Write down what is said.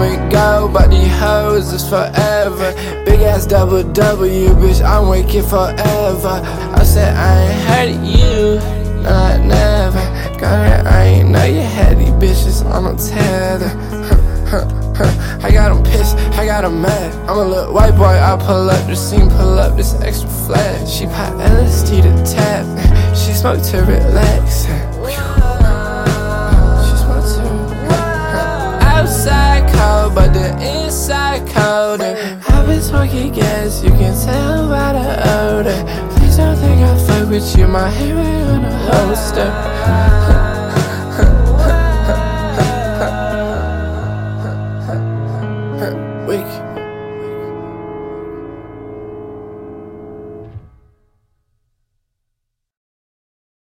and go, but these hoes is forever. Big ass double W, bitch, I'm waking forever. I said I ain't heard of you, no I never. Girl, I ain't know you had these bitches on a tether. I got them pissed, I got them mad. I'm a little white boy, I pull up the scene, pull up this extra flag. She pop LSD to tap, she smoke to relax. She smoke to relax. Outside cold, but the inside colder. I've been smoking gas, you can tell by the odor. Please don't think I fuck with you, my hair ain't on a holster. Weak.